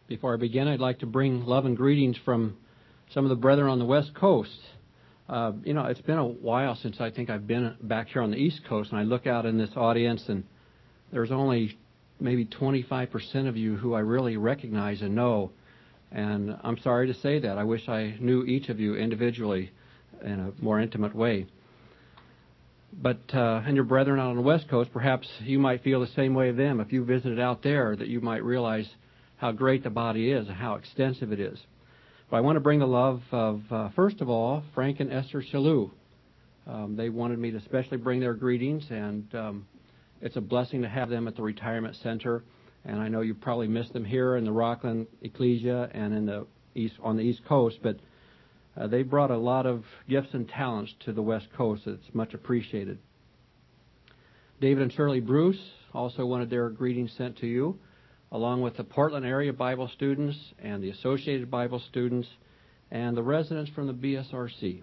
Before I begin, I'd like to bring love and greetings from some of the brethren on the West Coast. It's been a while since I think I've been back here on the East Coast, and I look out in this audience, and there's only maybe 25% of you who I really recognize and know. And I'm sorry to say that. I wish I knew each of you individually in a more intimate way. But and your brethren out on the West Coast, perhaps you might feel the same way of them. If you visited out there, that you might realize how great the body is and how extensive it is. But I want to bring the love of, first of all, Frank and Esther Shalou. They wanted me to especially bring their greetings, and it's a blessing to have them at the retirement center. And I know you probably missed them here in the Rockland Ecclesia and on the East Coast, but they brought a lot of gifts and talents to the West Coast. It's much appreciated. David and Shirley Bruce also wanted their greetings sent to you, along with the Portland area Bible students and the Associated Bible students and the residents from the BSRC.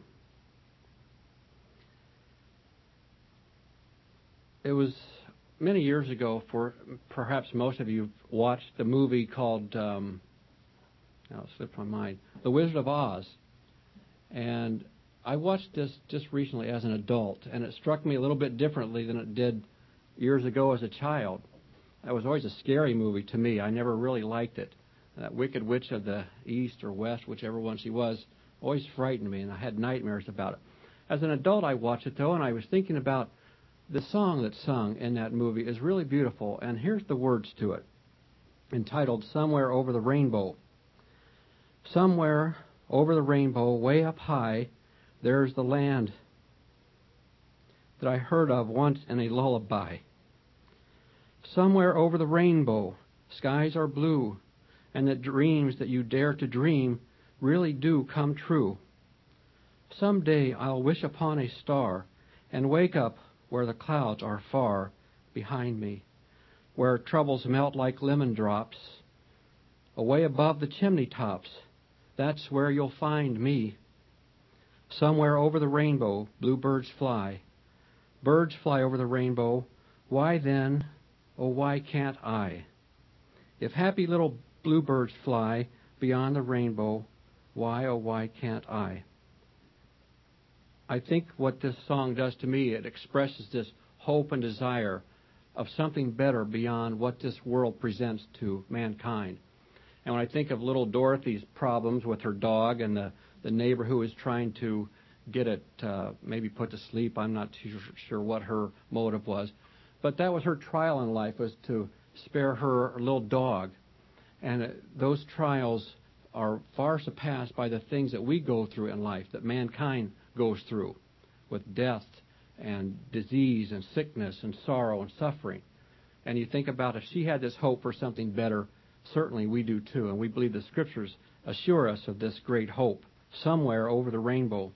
It was many years ago, for perhaps most of you watched the movie called, now it slipped my mind, The Wizard of Oz. And I watched this just recently as an adult, and it struck me a little bit differently than it did years ago as a child. That was always a scary movie to me. I never really liked it. That Wicked Witch of the East or West, whichever one she was, always frightened me, and I had nightmares about it. As an adult, I watched it, though, and I was thinking about the song that's sung in that movie is really beautiful, and here's the words to it, entitled Somewhere Over the Rainbow. Somewhere over the rainbow, way up high, there's the land that I heard of once in a lullaby. Somewhere over the rainbow, skies are blue, and the dreams that you dare to dream really do come true. Someday I'll wish upon a star and wake up where the clouds are far behind me, where troubles melt like lemon drops, away above the chimney tops. That's where you'll find me. Somewhere over the rainbow, bluebirds fly. Birds fly over the rainbow. Why then, oh, why can't I? If happy little bluebirds fly beyond the rainbow, why, oh, why can't I? I think what this song does to me, it expresses this hope and desire of something better beyond what this world presents to mankind. And when I think of little Dorothy's problems with her dog and the neighbor who is trying to get it maybe put to sleep, I'm not too sure what her motive was. But that was her trial in life, was to spare her little dog. And those trials are far surpassed by the things that we go through in life, that mankind goes through, with death and disease and sickness and sorrow and suffering. And you think about if she had this hope for something better, certainly we do too. And we believe the Scriptures assure us of this great hope, somewhere over the rainbow.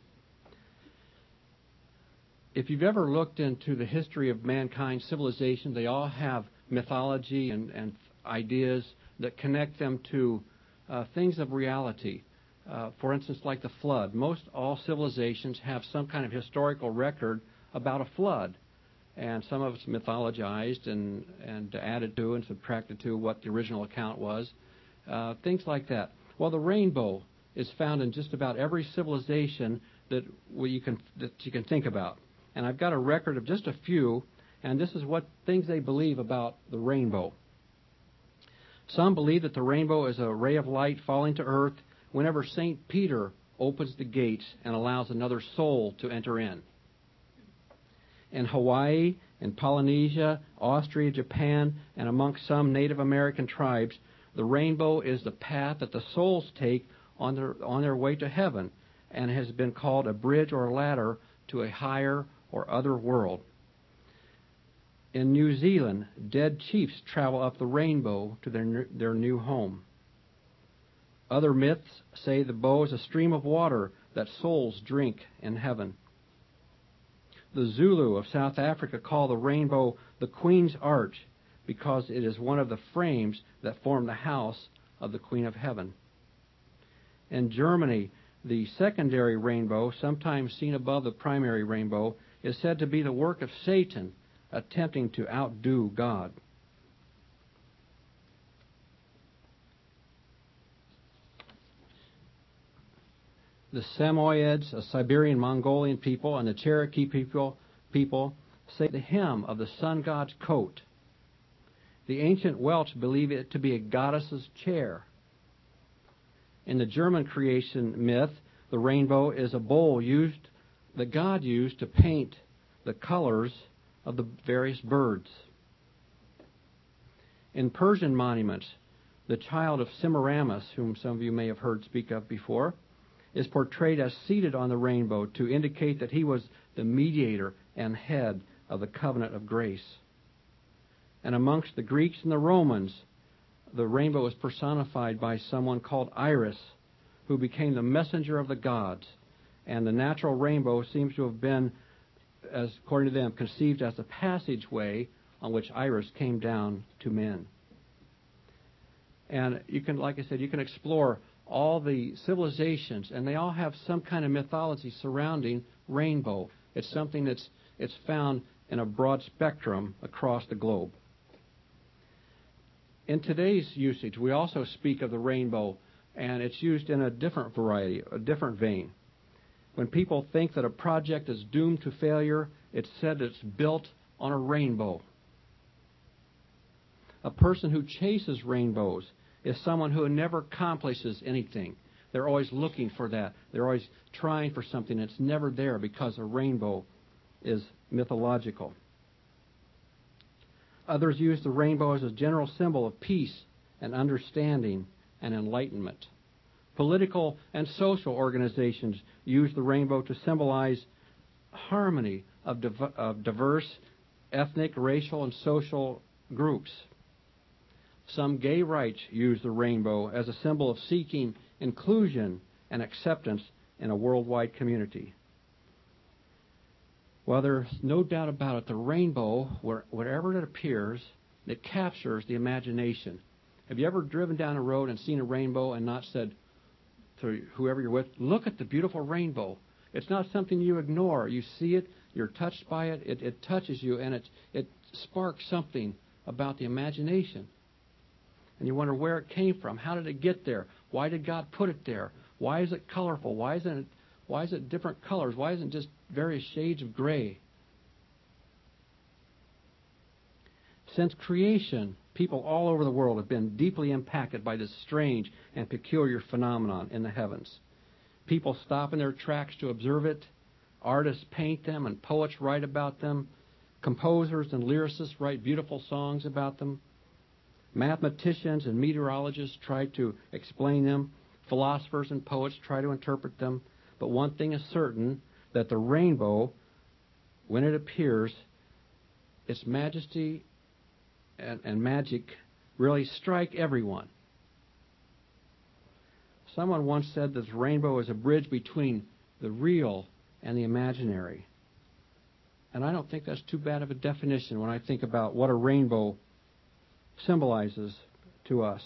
If you've ever looked into the history of mankind's civilization, they all have mythology and ideas that connect them to things of reality. For instance, like the flood. Most all civilizations have some kind of historical record about a flood. And some of it's mythologized and added to and subtracted to what the original account was. Things like that. Well, the rainbow is found in just about every civilization that you can think about. And I've got a record of just a few, and this is what things they believe about the rainbow. Some believe that the rainbow is a ray of light falling to earth whenever St. Peter opens the gates and allows another soul to enter in. In Hawaii, in Polynesia, Austria, Japan, and amongst some Native American tribes, the rainbow is the path that the souls take on their way to heaven, and has been called a bridge or a ladder to a higher or other world. In New Zealand, dead chiefs travel up the rainbow to their new home. Other myths say the bow is a stream of water that souls drink in heaven. The Zulu of South Africa call the rainbow the Queen's Arch because it is one of the frames that form the house of the Queen of Heaven. In Germany, the secondary rainbow, sometimes seen above the primary rainbow, is said to be the work of Satan attempting to outdo God. the Samoyeds, a Siberian Mongolian people, and the Cherokee people say the hem of the sun god's coat. The ancient Welsh believe it to be a goddess's chair. In the German creation myth, the rainbow is a bowl that God used to paint the colors of the various birds. In Persian monuments, the child of Semiramis, whom some of you may have heard speak of before, is portrayed as seated on the rainbow to indicate that he was the mediator and head of the covenant of grace. And amongst the Greeks and the Romans, the rainbow is personified by someone called Iris, who became the messenger of the gods. And the natural rainbow seems to have been, as according to them, conceived as a passageway on which Iris came down to men. And you can, like I said, you can explore all the civilizations, and they all have some kind of mythology surrounding rainbow. It's something it's found in a broad spectrum across the globe. In today's usage, we also speak of the rainbow, and it's used in a different variety, a different vein. When people think that a project is doomed to failure, it's said it's built on a rainbow. A person who chases rainbows is someone who never accomplishes anything. They're always looking for that. They're always trying for something that's never there because a rainbow is mythological. Others use the rainbow as a general symbol of peace and understanding and enlightenment. Political and social organizations use the rainbow to symbolize harmony of diverse ethnic, racial, and social groups. Some gay rights use the rainbow as a symbol of seeking inclusion and acceptance in a worldwide community. Well, there's no doubt about it, the rainbow, wherever it appears, it captures the imagination. Have you ever driven down a road and seen a rainbow and not said to whoever you're with, look at the beautiful rainbow? It's not something you ignore. You see it, you're touched by it, it touches you, and it sparks something about the imagination. And you wonder where it came from. How did it get there? Why did God put it there? Why is it colorful? Why is it different colors? Why isn't it just various shades of gray? Since creation, people all over the world have been deeply impacted by this strange and peculiar phenomenon in the heavens. People stop in their tracks to observe it. Artists paint them and poets write about them. Composers and lyricists write beautiful songs about them. Mathematicians and meteorologists try to explain them. Philosophers and poets try to interpret them. But one thing is certain, that the rainbow, when it appears, its majesty and magic really strike everyone. Someone once said that the rainbow is a bridge between the real and the imaginary. And I don't think that's too bad of a definition when I think about what a rainbow symbolizes to us.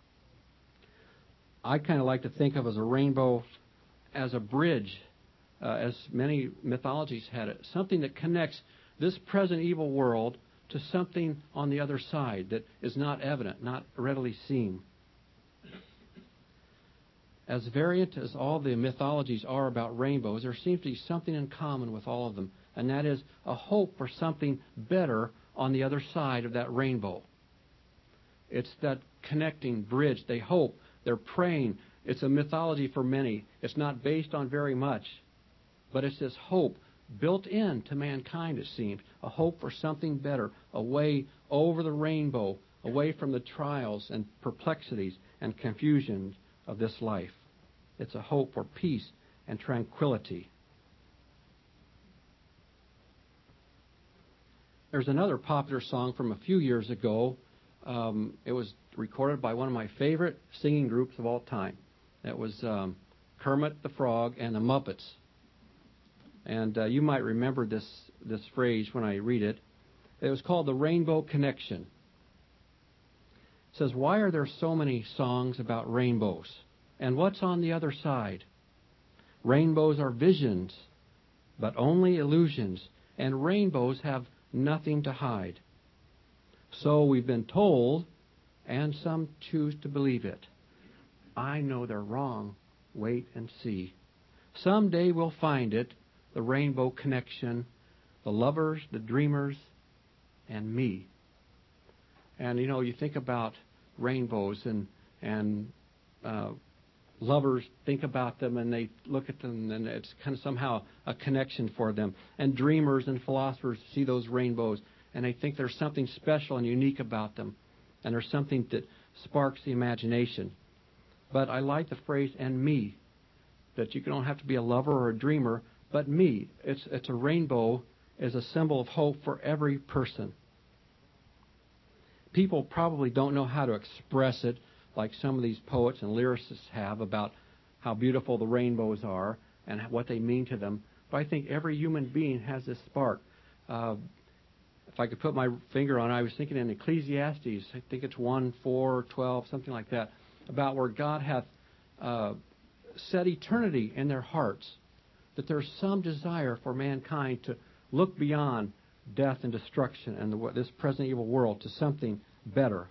I kind of like to think of as a rainbow as a bridge, as many mythologies had it, something that connects this present evil world to something on the other side that is not evident, not readily seen. As variant as all the mythologies are about rainbows, there seems to be something in common with all of them, and that is a hope for something better on the other side of that rainbow. It's that connecting bridge. They hope. They're praying. It's a mythology for many. It's not based on very much. But it's this hope built into mankind, it seems. A hope for something better. A way over the rainbow. Away from the trials and perplexities and confusions of this life. It's a hope for peace and tranquility. There's another popular song from a few years ago. It was recorded by one of my favorite singing groups of all time. It was Kermit the Frog and the Muppets. And you might remember this phrase when I read it. It was called The Rainbow Connection. It says, why are there so many songs about rainbows? And what's on the other side? Rainbows are visions, but only illusions. And rainbows have nothing to hide. So we've been told, and some choose to believe it. I know they're wrong. Wait and see. Someday we'll find it, the rainbow connection, the lovers, the dreamers, and me. And, you think about rainbows and lovers think about them and they look at them and it's kind of somehow a connection for them. And dreamers and philosophers see those rainbows and they think there's something special and unique about them. And there's something that sparks the imagination. But I like the phrase, and me, that you don't have to be a lover or a dreamer, but me. It's a rainbow as a symbol of hope for every person. People probably don't know how to express it like some of these poets and lyricists have about how beautiful the rainbows are and what they mean to them. But I think every human being has this spark. If I could put my finger on it, I was thinking in Ecclesiastes, I think it's 1:4-12, something like that, about where God hath set eternity in their hearts, that there's some desire for mankind to look beyond death and destruction and this present evil world to something better.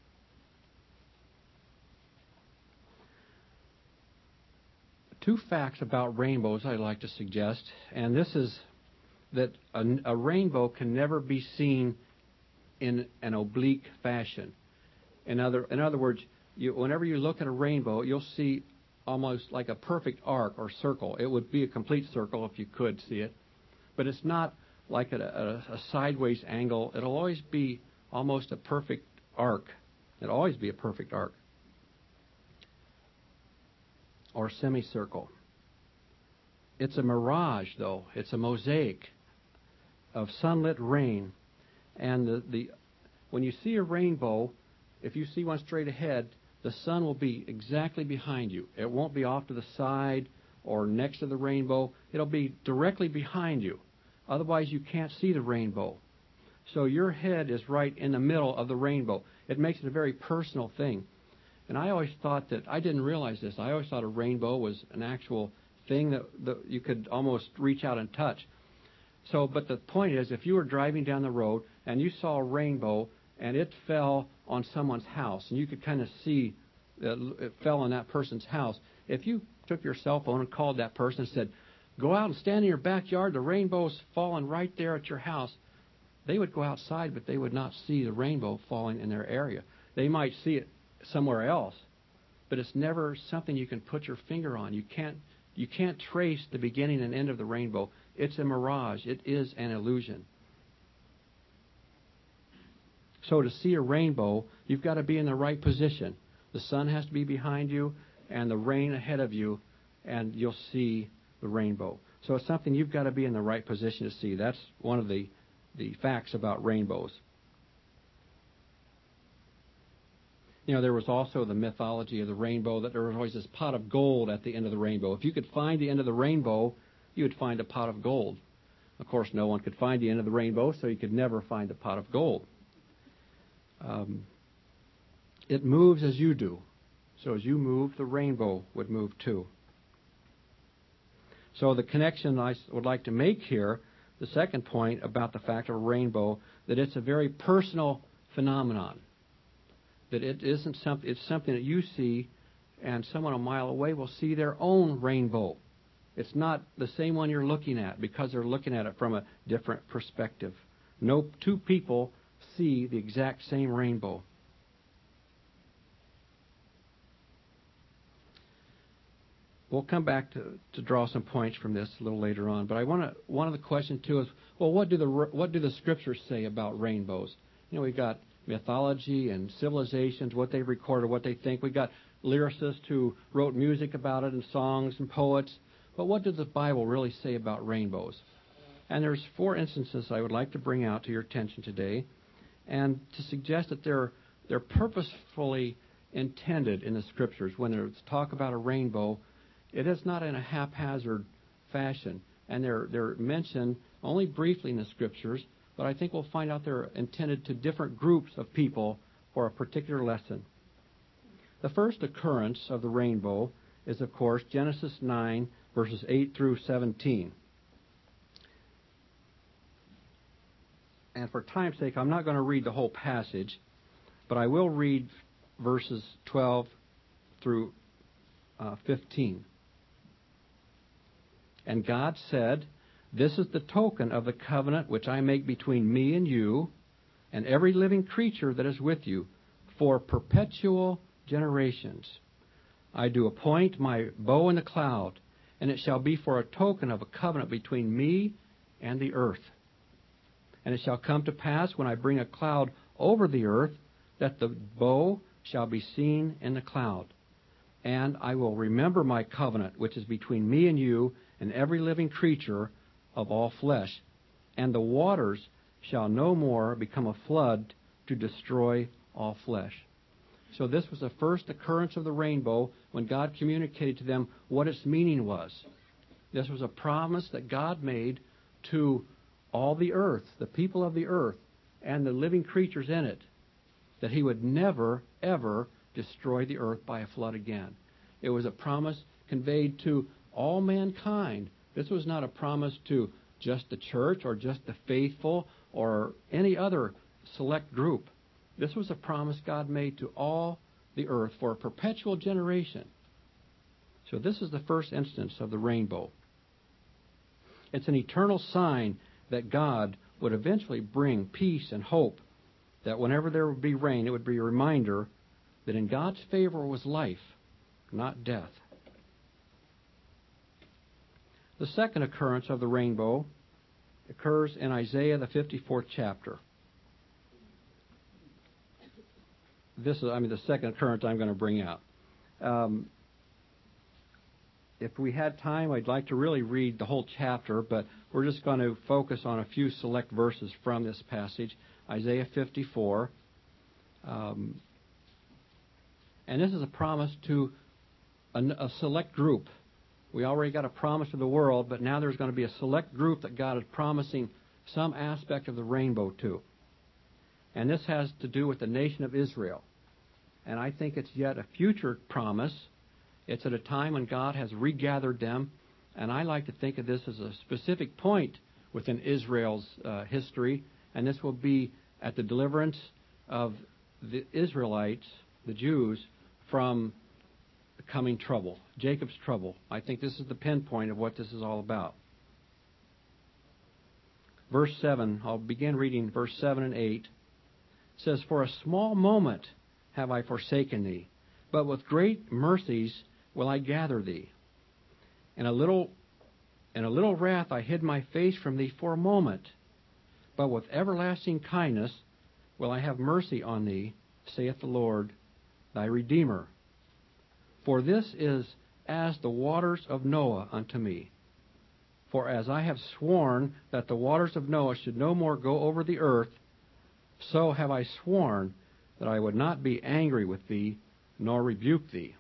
Two facts about rainbows I'd like to suggest, and this is that a rainbow can never be seen in an oblique fashion. In other words, whenever you look at a rainbow, you'll see almost like a perfect arc or circle. It would be a complete circle if you could see it, but it's not like a sideways angle. It'll always be almost a perfect arc. It'll always be a perfect arc or semicircle. It's a mirage, though. It's a mosaic of sunlit rain. And when you see a rainbow, if you see one straight ahead, the sun will be exactly behind you. It won't be off to the side or next to the rainbow. It'll be directly behind you. Otherwise, you can't see the rainbow. So your head is right in the middle of the rainbow. It makes it a very personal thing. And I always thought that, I didn't realize this, I always thought a rainbow was an actual thing that you could almost reach out and touch. But the point is, if you were driving down the road and you saw a rainbow and it fell on someone's house, and you could kind of see that it fell on that person's house, if you took your cell phone and called that person and said, go out and stand in your backyard, the rainbow's falling right there at your house, they would go outside, but they would not see the rainbow falling in their area. They might see it somewhere else, but it's never something you can put your finger on. You can't trace the beginning and end of the rainbow. It's a mirage. It is an illusion. So to see a rainbow, you've got to be in the right position. The sun has to be behind you and the rain ahead of you, and you'll see the rainbow. So it's something you've got to be in the right position to see. That's one of the facts about rainbows. There was also the mythology of the rainbow, that there was always this pot of gold at the end of the rainbow. If you could find the end of the rainbow, you would find a pot of gold. Of course, no one could find the end of the rainbow, so you could never find a pot of gold. It moves as you do. So as you move, the rainbow would move too. So the connection I would like to make here, the second point about the fact of a rainbow, that it's a very personal phenomenon. That it isn't something, it's something that you see, and someone a mile away will see their own rainbow. It's not the same one you're looking at because they're looking at it from a different perspective. No two people see the exact same rainbow. We'll come back to draw some points from this a little later on. But one of the questions too is, well, what do the scriptures say about rainbows? We've got mythology and civilizations, what they've recorded, what they think. We've got lyricists who wrote music about it and songs and poets. But what does the Bible really say about rainbows? And there's 4 instances I would like to bring out to your attention today, and to suggest that they're purposefully intended in the scriptures. When there's talk about a rainbow, it is not in a haphazard fashion, and they're mentioned only briefly in the scriptures, but I think we'll find out they're intended to different groups of people for a particular lesson. The first occurrence of the rainbow is, of course, Genesis 9, verses 8 through 17. And for time's sake, I'm not going to read the whole passage, but I will read verses 12 through 15. And God said, "This is the token of the covenant which I make between me and you, and every living creature that is with you, for perpetual generations. I do appoint my bow in the cloud, and it shall be for a token of a covenant between me and the earth. And it shall come to pass, when I bring a cloud over the earth, that the bow shall be seen in the cloud. And I will remember my covenant, which is between me and you and every living creature of all flesh. And the waters shall no more become a flood to destroy all flesh." So this was the first occurrence of the rainbow when God communicated to them what its meaning was. This was a promise that God made to all the earth, the people of the earth, and the living creatures in it, that he would never, ever destroy the earth by a flood again. It was a promise conveyed to all mankind. This was not a promise to just the church or just the faithful or any other select group. This was a promise God made to all the earth for a perpetual generation. So this is the first instance of the rainbow. It's an eternal sign that God would eventually bring peace and hope, that whenever there would be rain, it would be a reminder that in God's favor was life, not death. The second occurrence of the rainbow occurs in Isaiah, the 54th chapter. This is, the second occurrence I'm going to bring out. If we had time, I'd like to really read the whole chapter, but we're just going to focus on a few select verses from this passage, Isaiah 54. And this is a promise to a select group. We already got a promise to the world, but now there's going to be a select group that God is promising some aspect of the rainbow to. And this has to do with the nation of Israel. And I think it's yet a future promise. It's at a time when God has regathered them. And I like to think of this as a specific point within Israel's history. And this will be at the deliverance of the Israelites, the Jews, from the coming trouble, Jacob's trouble. I think this is the pinpoint of what this is all about. Verse 7, I'll begin reading verse 7 and 8. It says, "For a small moment have I forsaken thee, but with great mercies will I gather thee. In a little wrath I hid my face from thee for a moment, but with everlasting kindness will I have mercy on thee, saith the Lord, thy Redeemer. For this is as the waters of Noah unto me. For as I have sworn that the waters of Noah should no more go over the earth, so have I sworn that I would not be angry with thee, nor rebuke thee."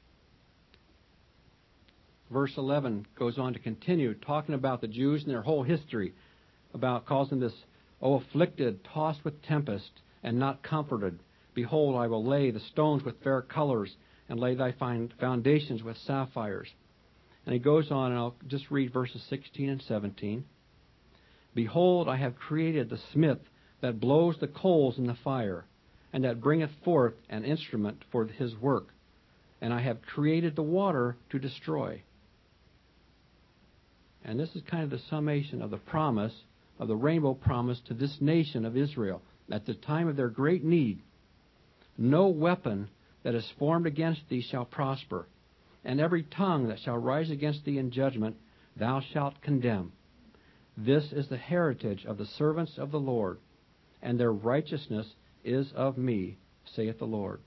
Verse 11 goes on to continue talking about the Jews and their whole history, about causing this, "O afflicted, tossed with tempest, and not comforted. Behold, I will lay the stones with fair colors, and lay thy foundations with sapphires." And he goes on, and I'll just read verses 16 and 17. "Behold, I have created the smith that blows the coals in the fire, and that bringeth forth an instrument for his work. And I have created the water to destroy." And this is kind of the summation of the promise, of the rainbow promise to this nation of Israel at the time of their great need. "No weapon that is formed against thee shall prosper, and every tongue that shall rise against thee in judgment thou shalt condemn. This is the heritage of the servants of the Lord, and their righteousness is of me, saith the Lord."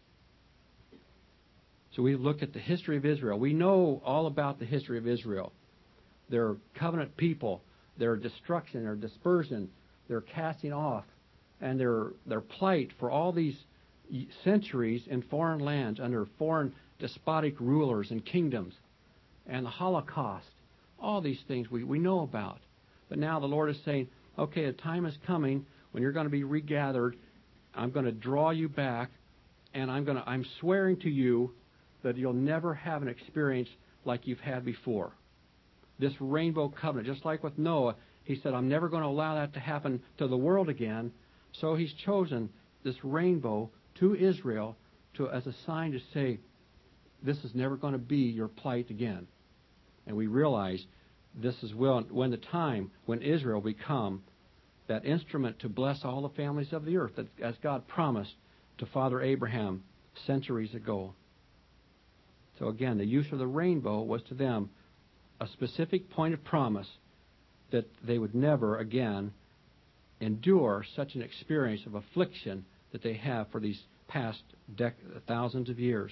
So we've looked at the history of Israel. We know all about the history of Israel. Their covenant people, their destruction, their dispersion, their casting off, and their plight for all these centuries in foreign lands under foreign despotic rulers and kingdoms, and the Holocaust. All these things we know about. But now the Lord is saying, okay, a time is coming when you're going to be regathered. I'm going to draw you back, and I'm swearing to you that you'll never have an experience like you've had before. This rainbow covenant, just like with Noah, he said, I'm never going to allow that to happen to the world again. So he's chosen this rainbow to Israel as a sign to say, this is never going to be your plight again. And we realize this is when the time when Israel become that instrument to bless all the families of the earth, that, as God promised to Father Abraham centuries ago. So again, the use of the rainbow was to them a specific point of promise that they would never again endure such an experience of affliction that they have for these past thousands of years.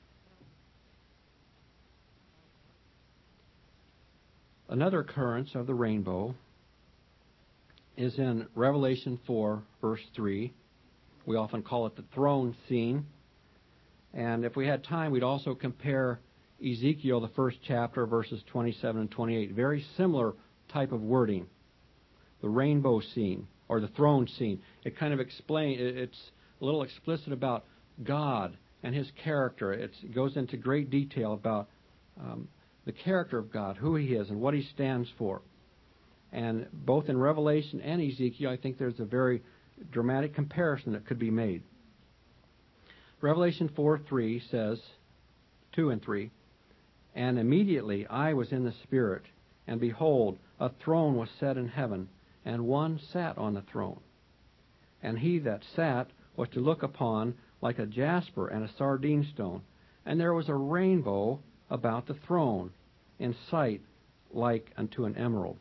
Another occurrence of the rainbow is in Revelation 4, verse 3. We often call it the throne scene. And if we had time, we'd also compare Ezekiel, the first chapter, verses 27 and 28. Very similar type of wording. The rainbow scene, or the throne scene. It kind of it's a little explicit about God and His character. It goes into great detail about the character of God, who He is, and what He stands for. And both in Revelation and Ezekiel, I think there's a very dramatic comparison that could be made. Revelation 4:3 says, 2 and 3, "And immediately I was in the Spirit, and behold, a throne was set in heaven, and one sat on the throne. And he that sat was to look upon like a jasper and a sardine stone, and there was a rainbow about the throne, in sight like unto an emerald."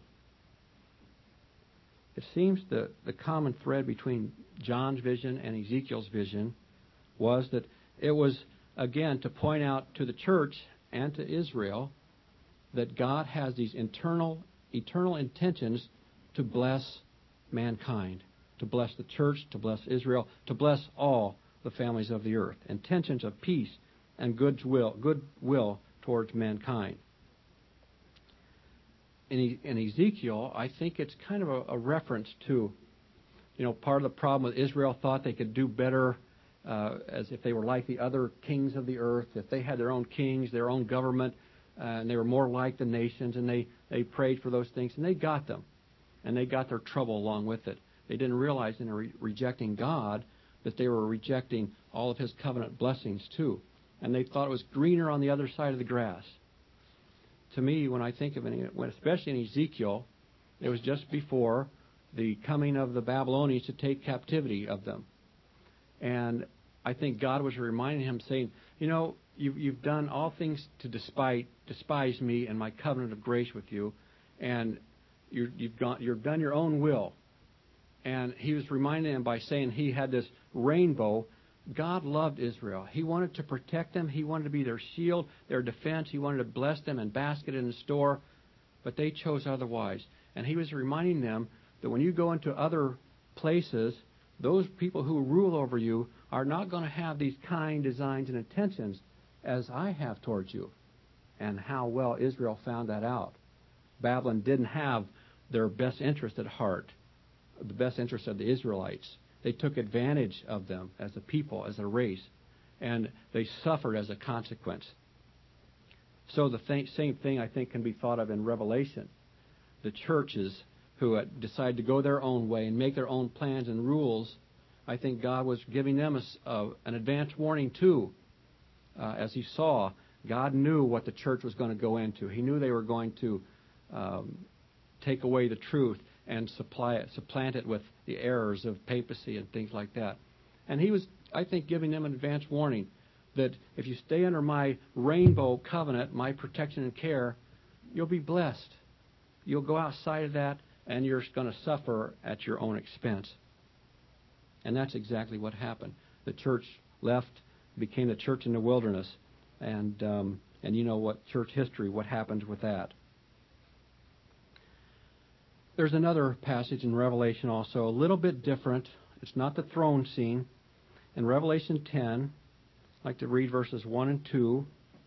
It seems the common thread between John's vision and Ezekiel's vision was that it was, again, to point out to the church and to Israel that God has these eternal intentions to bless mankind, to bless the church, to bless Israel, to bless all the families of the earth. Intentions of peace and goodwill towards mankind. In Ezekiel, I think it's kind of a reference to, part of the problem with Israel thought they could do better as if they were like the other kings of the earth, if they had their own kings, their own government, and they were more like the nations, and they prayed for those things, and they got them. And they got their trouble along with it. They didn't realize in rejecting God that they were rejecting all of His covenant blessings too. And they thought it was greener on the other side of the grass. To me, when I think of it, especially in Ezekiel, it was just before the coming of the Babylonians to take captivity of them. And I think God was reminding him, saying, you've done all things to despise me and my covenant of grace with you, and you've done your own will. And he was reminding them by saying he had this rainbow. God loved Israel. He wanted to protect them. He wanted to be their shield, their defense. He wanted to bless them and basket in the store, but they chose otherwise. And he was reminding them that when you go into other places, those people who rule over you are not going to have these kind designs and intentions as I have towards you. And how well Israel found that out. Babylon didn't have their best interest at heart, the best interest of the Israelites. They took advantage of them as a people, as a race, and they suffered as a consequence. So the same thing, I think, can be thought of in Revelation. The churches who decide to go their own way and make their own plans and rules, I think God was giving them an advance warning too. As He saw, God knew what the church was going to go into. He knew they were going to take away the truth and supplant it with the errors of papacy and things like that. And He was, I think, giving them an advance warning that if you stay under my rainbow covenant, my protection and care, you'll be blessed. You'll go outside of that, and you're going to suffer at your own expense. And that's exactly what happened. The church left, became the church in the wilderness, and you know what church history, what happened with that. There's another passage in Revelation also, a little bit different. It's not the throne scene. In Revelation 10, I'd like to read verses 1 and 2.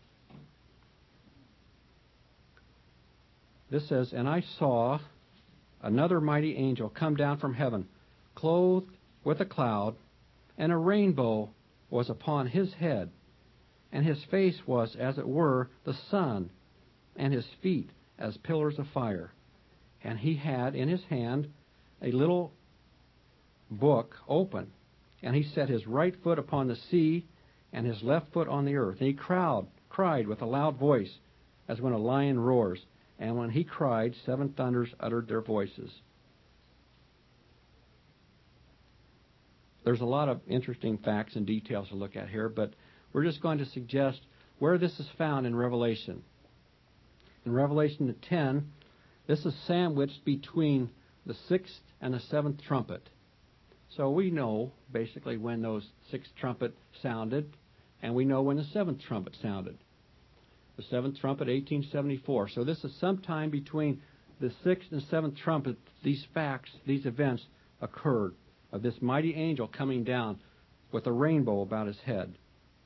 This says, "And I saw another mighty angel come down from heaven, clothed with a cloud, and a rainbow was upon his head. And his face was as it were the sun, and his feet as pillars of fire. And he had in his hand a little book open. And he set his right foot upon the sea, and his left foot on the earth. And he cried with a loud voice, as when a lion roars. And when he cried, 7 thunders uttered their voices. There's a lot of interesting facts and details to look at here, but we're just going to suggest where this is found in Revelation. In Revelation 10, this is sandwiched between the 6th and the 7th trumpet. So we know basically when those 6th trumpet sounded, and we know when the 7th trumpet sounded. The 7th trumpet, 1874. So this is sometime between the 6th and 7th trumpet, these facts, these events occurred, of this mighty angel coming down with a rainbow about his head.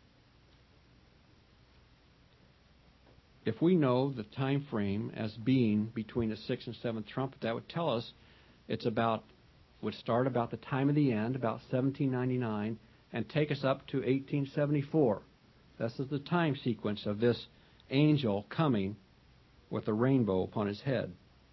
If we know the time frame as being between the 6th and 7th trumpet, that would tell us would start about the time of the end, about 1799, and take us up to 1874. This is the time sequence of this angel coming with a rainbow upon his head.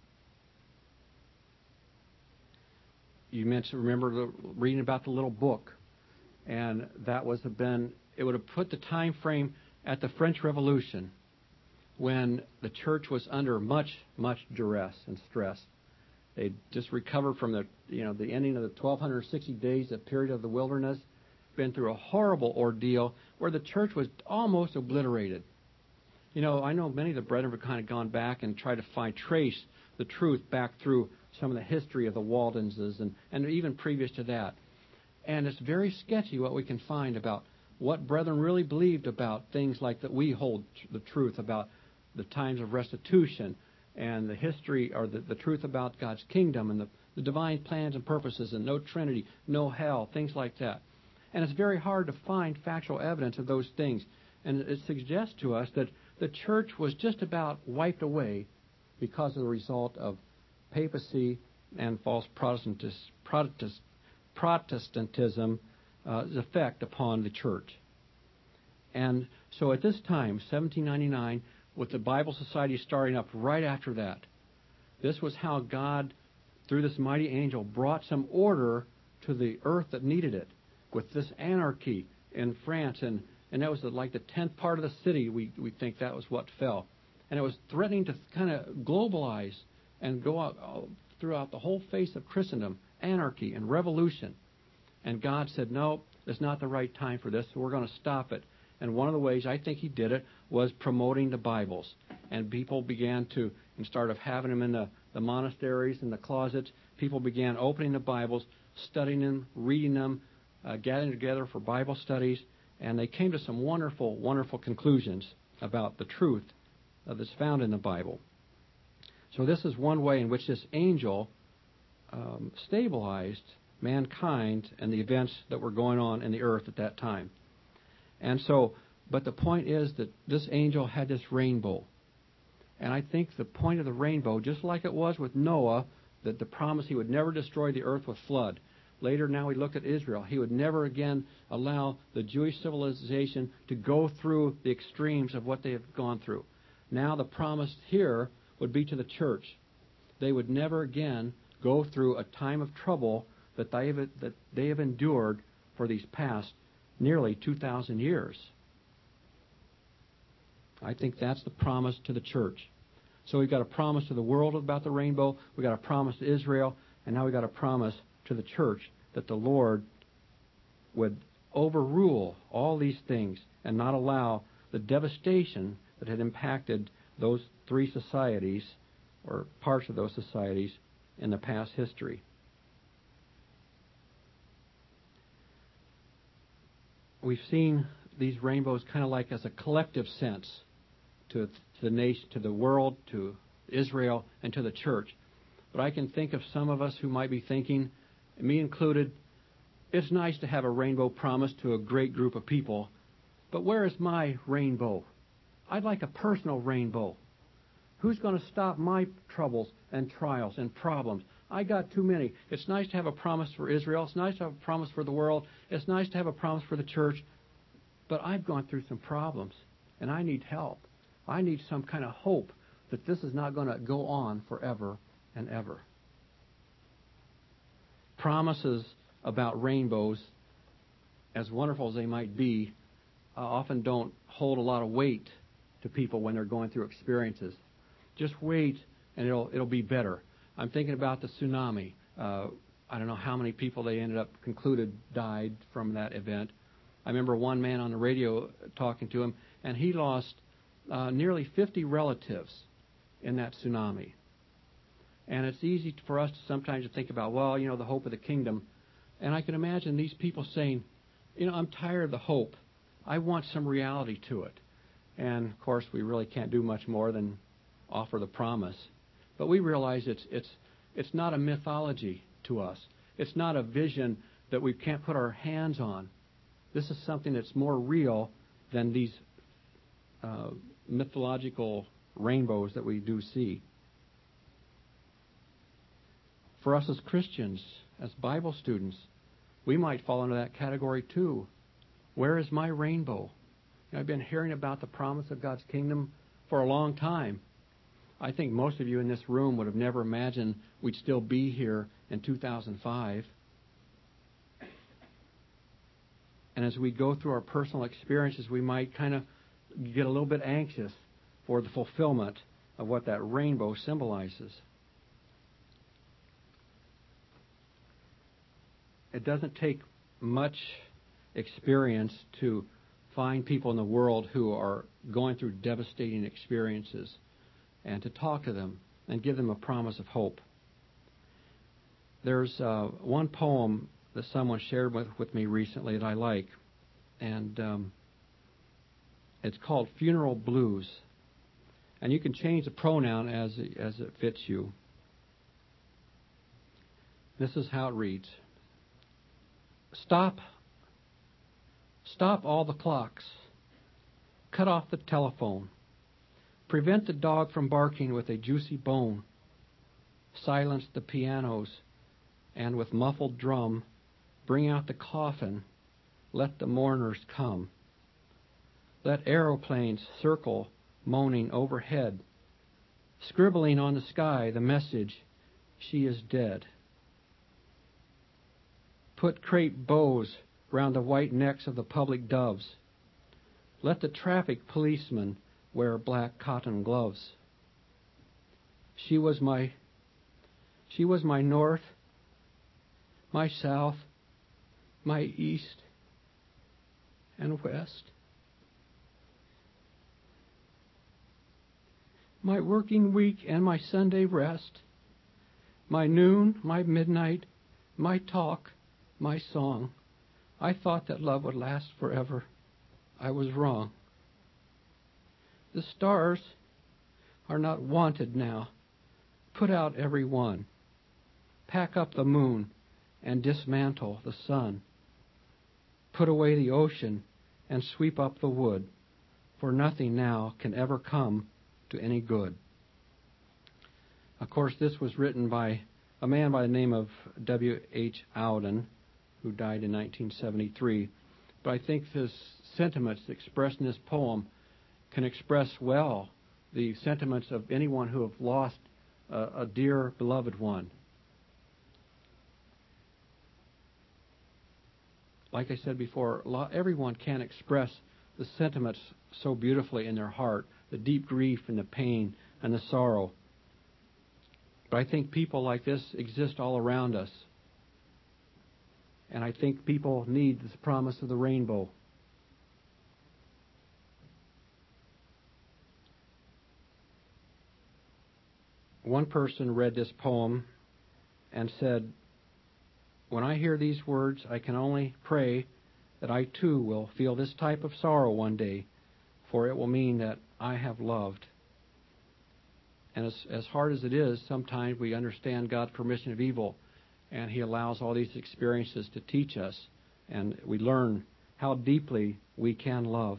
You remember reading about the little book, and it would have put the time frame at the French Revolution, when the church was under much, much duress and stress. They just recovered from the ending of the 1260 days, the period of the wilderness, been through a horrible ordeal where the church was almost obliterated. I know many of the brethren have kind of gone back and tried to trace the truth back through some of the history of the Waldenses and even previous to that. And it's very sketchy what we can find about what brethren really believed about things like that we hold the truth about the times of restitution and the history or the truth about God's kingdom and the divine plans and purposes and no Trinity, no hell, things like that. And it's very hard to find factual evidence of those things. And it suggests to us that the church was just about wiped away because of the result of papacy and false Protestantism's effect upon the church. And so at this time, 1799, with the Bible Society starting up right after that, this was how God, through this mighty angel, brought some order to the earth that needed it, with this anarchy in France, and that was like the 10th part of the city, we think that was what fell. And it was threatening to kind of globalize and go out throughout the whole face of Christendom, anarchy and revolution. And God said, no, it's not the right time for this, so we're going to stop it. And one of the ways I think he did it was promoting the Bibles. And people began to, instead of having them in the monasteries and the closets, people began opening the Bibles, studying them, reading them, gathering together for Bible studies. And they came to some wonderful, wonderful conclusions about the truth that's found in the Bible. So this is one way in which this angel stabilized mankind and the events that were going on in the earth at that time. And so, but the point is that this angel had this rainbow. And I think the point of the rainbow, just like it was with Noah, that the promise he would never destroy the earth with flood. Later, now we look at Israel. He would never again allow the Jewish civilization to go through the extremes of what they have gone through. Now the promise here would be to the church. They would never again go through a time of trouble that they have endured for these past nearly 2,000 years. I think that's the promise to the church. So we've got a promise to the world about the rainbow, we've got a promise to Israel, and now we've got a promise to the church that the Lord would overrule all these things and not allow the devastation that had impacted those three societies or parts of those societies in the past history. We've seen these rainbows kind of like as a collective sense to the nation, to the world, to Israel, and to the church. But I can think of some of us who might be thinking, me included, it's nice to have a rainbow promise to a great group of people, but where is my rainbow? I'd like a personal rainbow. Who's going to stop my troubles and trials and problems? I got too many. It's nice to have a promise for Israel. It's nice to have a promise for the world. It's nice to have a promise for the church. But I've gone through some problems, and I need help. I need some kind of hope that this is not going to go on forever and ever. Promises about rainbows, as wonderful as they might be, often don't hold a lot of weight to people when they're going through experiences. Just wait, and it'll be better. I'm thinking about the tsunami. I don't know how many people they ended up concluded died from that event. I remember one man on the radio talking to him, and he lost nearly 50 relatives in that tsunami. And it's easy for us to sometimes think about, well, the hope of the kingdom. And I can imagine these people saying, I'm tired of the hope. I want some reality to it. And, of course, we really can't do much more than offer the promise. But we realize it's not a mythology to us. It's not a vision that we can't put our hands on. This is something that's more real than these mythological rainbows that we do see. For us as Christians, as Bible students, we might fall into that category too. Where is my rainbow? I've been hearing about the promise of God's kingdom for a long time. I think most of you in this room would have never imagined we'd still be here in 2005. And as we go through our personal experiences, we might kind of get a little bit anxious for the fulfillment of what that rainbow symbolizes. It doesn't take much experience to find people in the world who are going through devastating experiences and to talk to them and give them a promise of hope. There's one poem that someone shared with me recently that I like, and it's called Funeral Blues. And you can change the pronoun as it fits you. This is how it reads. Stop all the clocks. Cut off the telephone. Prevent the dog from barking with a juicy bone. Silence the pianos, and with muffled drum, bring out the coffin. Let the mourners come. Let aeroplanes circle, moaning overhead, scribbling on the sky the message, she is dead. Put crepe bows round the white necks of the public doves. Let the traffic policemen wear black cotton gloves. She was my north, my south, my east and west. My working week and my Sunday rest. My noon, my midnight, my talk, my song. I thought that love would last forever. I was wrong. The stars are not wanted now. Put out every one. Pack up the moon and dismantle the sun. Put away the ocean and sweep up the wood, for nothing now can ever come to any good. Of course, this was written by a man by the name of W.H. Auden, who died in 1973. But I think the sentiments expressed in this poem can express well the sentiments of anyone who have lost a dear, beloved one. Like I said before, everyone can express the sentiments so beautifully in their heart, the deep grief and the pain and the sorrow. But I think people like this exist all around us. And I think people need this promise of the rainbow. One person read this poem and said, "When I hear these words, I can only pray that I too will feel this type of sorrow one day, for it will mean that I have loved." And as hard as it is, sometimes we understand God's permission of evil, and He allows all these experiences to teach us, and we learn how deeply we can love.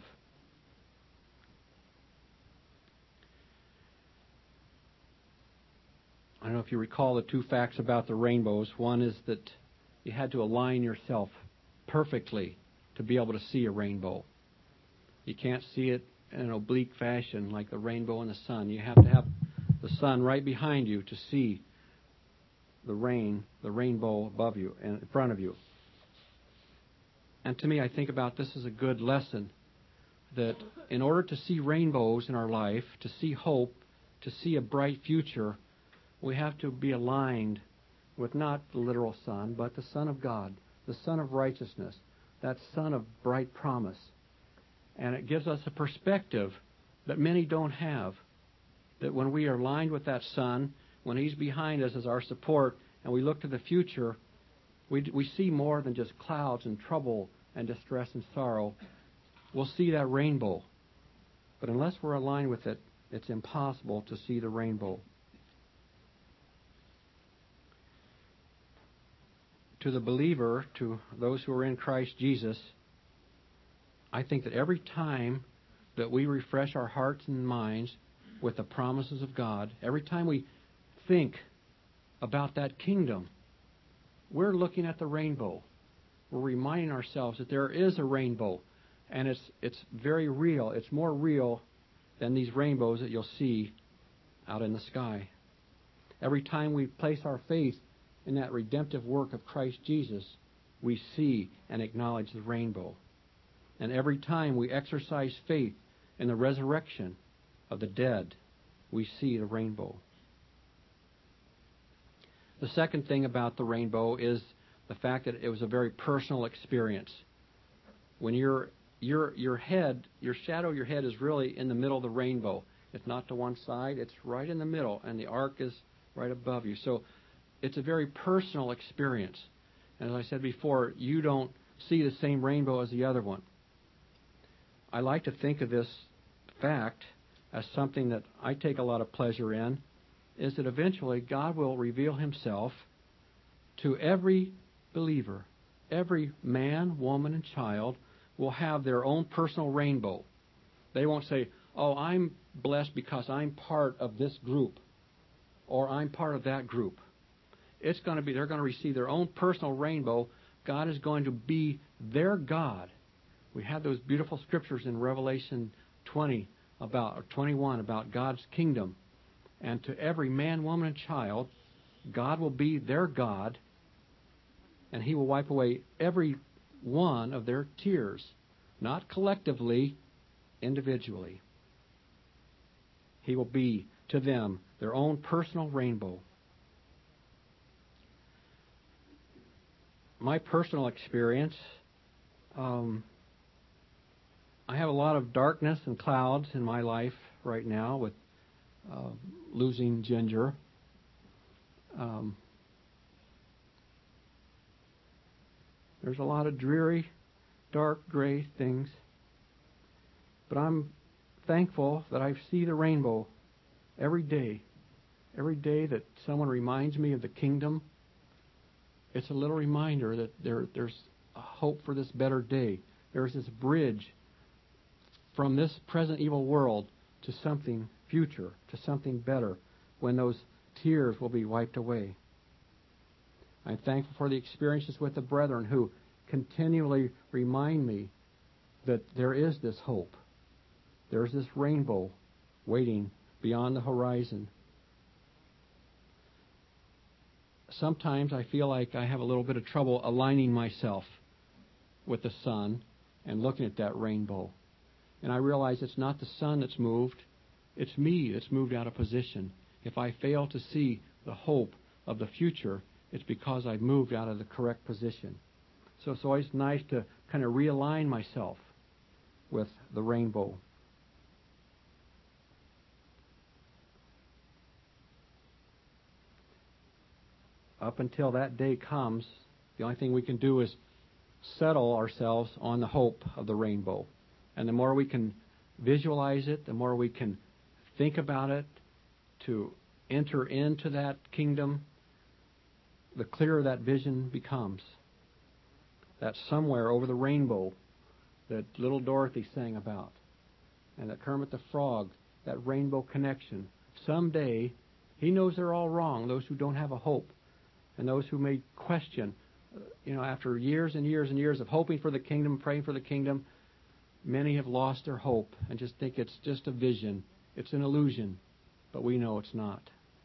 I don't know if you recall the two facts about the rainbows. One is that you had to align yourself perfectly to be able to see a rainbow. You can't see it in an oblique fashion like the rainbow in the sun. You have to have the sun right behind you to see the rainbow above you and in front of you. And to me, I think about this as a good lesson, that in order to see rainbows in our life, to see hope, to see a bright future, we have to be aligned with not the literal sun, but the Son of God, the Son of righteousness, that Son of bright promise. And it gives us a perspective that many don't have, that when we are aligned with that Son, when He's behind us as our support, and we look to the future, we see more than just clouds and trouble and distress and sorrow. We'll see that rainbow. But unless we're aligned with it, it's impossible to see the rainbow. To the believer, to those who are in Christ Jesus, I think that every time that we refresh our hearts and minds with the promises of God, every time we think about that kingdom, we're looking at the rainbow. We're reminding ourselves that there is a rainbow, and it's very real. It's more real than these rainbows that you'll see out in the sky. Every time we place our faith in that redemptive work of Christ Jesus, we see and acknowledge the rainbow. And every time we exercise faith in the resurrection of the dead, we see the rainbow. The second thing about the rainbow is the fact that it was a very personal experience. When your head, your shadow of your head is really in the middle of the rainbow. It's not to one side, it's right in the middle, and the arc is right above you. So it's a very personal experience. And as I said before, you don't see the same rainbow as the other one. I like to think of this fact as something that I take a lot of pleasure in, is that eventually God will reveal Himself to every believer. Every man, woman, and child will have their own personal rainbow. They won't say, oh, I'm blessed because I'm part of this group, or I'm part of that group. It's going to be, they're going to receive their own personal rainbow. God is going to be their God. We have those beautiful scriptures in Revelation 21 about God's kingdom. And to every man, woman, and child, God will be their God, and He will wipe away every one of their tears, not collectively, individually. He will be to them their own personal rainbow. My personal experience, I have a lot of darkness and clouds in my life right now with losing Ginger. There's a lot of dreary, dark, gray things. But I'm thankful that I see the rainbow every day. Every day that someone reminds me of the kingdom, it's a little reminder that there's a hope for this better day. There's this bridge from this present evil world to something future, to something better, when those tears will be wiped away. I'm thankful for the experiences with the brethren who continually remind me that there is this hope. There's this rainbow waiting beyond the horizon. Sometimes I feel like I have a little bit of trouble aligning myself with the sun and looking at that rainbow. And I realize it's not the sun that's moved, it's me that's moved out of position. If I fail to see the hope of the future, it's because I've moved out of the correct position. So it's always nice to kind of realign myself with the rainbow. Up until that day comes, the only thing we can do is settle ourselves on the hope of the rainbow. And the more we can visualize it, the more we can think about it, to enter into that kingdom, the clearer that vision becomes. That somewhere over the rainbow that little Dorothy sang about, and that Kermit the Frog, that rainbow connection. Someday, he knows they're all wrong, those who don't have a hope, and those who may question, after years and years and years of hoping for the kingdom, praying for the kingdom, many have lost their hope and just think it's just a vision. It's an illusion, but we know it's not.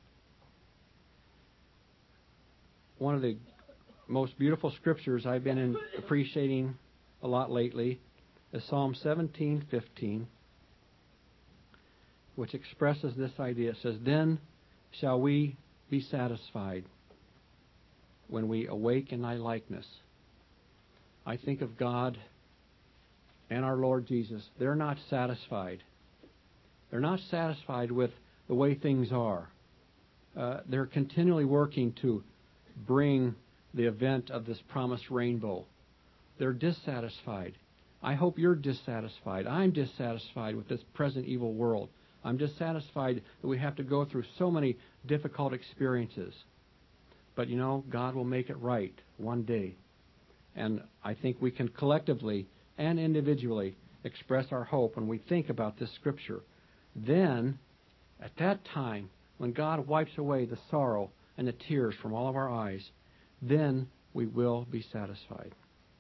One of the most beautiful scriptures I've been appreciating a lot lately is Psalm 17:15. which expresses this idea. It says, "Then shall we be satisfied when we awake in thy likeness." I think of God and our Lord Jesus. They're not satisfied. They're not satisfied with the way things are. They're continually working to bring the event of this promised rainbow. They're dissatisfied. I hope you're dissatisfied. I'm dissatisfied with this present evil world. I'm dissatisfied that we have to go through so many difficult experiences. But God will make it right one day. And I think we can collectively and individually express our hope when we think about this Scripture. Then, at that time, when God wipes away the sorrow and the tears from all of our eyes, then we will be satisfied.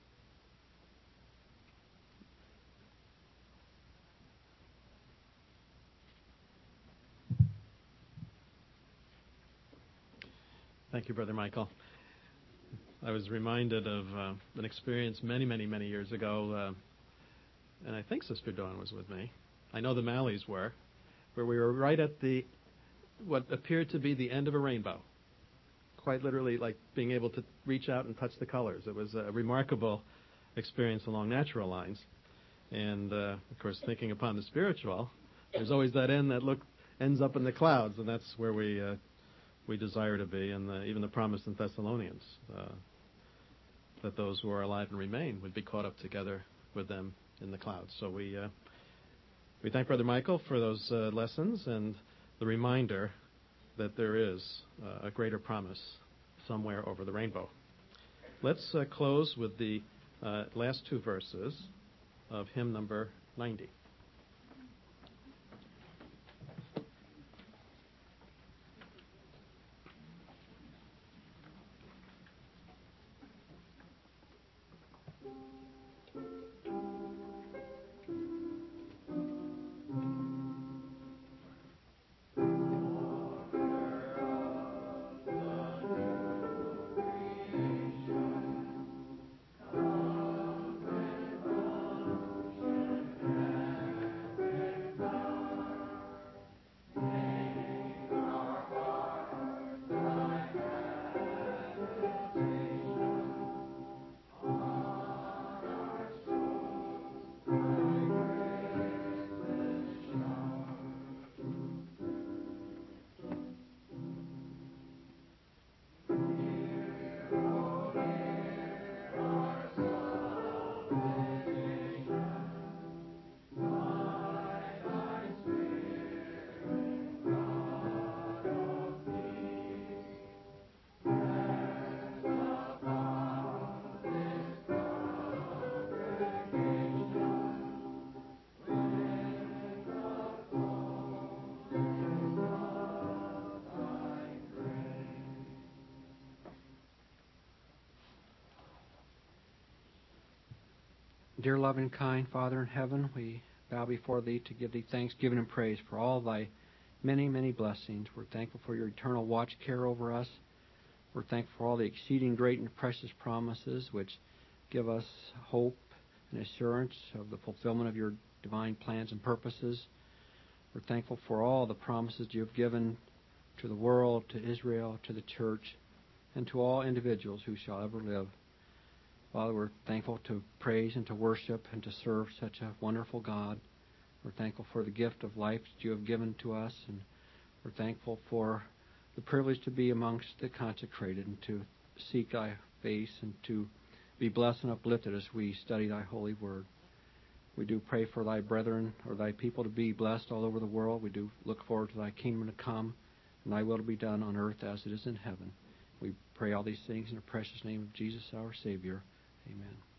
Thank you, Brother Michael. I was reminded of an experience many, many, many years ago, and I think Sister Dawn was with me. I know the Malleys were, where we were right at what appeared to be the end of a rainbow. Quite literally, like being able to reach out and touch the colors. It was a remarkable experience along natural lines. And, of course, thinking upon the spiritual, there's always that end that ends up in the clouds, and that's where we desire to be, and even the promise in Thessalonians, that those who are alive and remain would be caught up together with them in the clouds. So we thank Brother Michael for those lessons and the reminder that there is a greater promise somewhere over the rainbow. Let's close with the last two verses of hymn number 90. Dear loving, kind Father in heaven, we bow before Thee to give Thee thanksgiving and praise for all Thy many, many blessings. We're thankful for Your eternal watch care over us. We're thankful for all the exceeding great and precious promises which give us hope and assurance of the fulfillment of Your divine plans and purposes. We're thankful for all the promises You have given to the world, to Israel, to the church, and to all individuals who shall ever live. Father, we're thankful to praise and to worship and to serve such a wonderful God. We're thankful for the gift of life that You have given to us, and we're thankful for the privilege to be amongst the consecrated and to seek Thy face and to be blessed and uplifted as we study Thy holy word. We do pray for Thy brethren or Thy people to be blessed all over the world. We do look forward to Thy kingdom to come and Thy will to be done on earth as it is in heaven. We pray all these things in the precious name of Jesus, our Savior. Amen.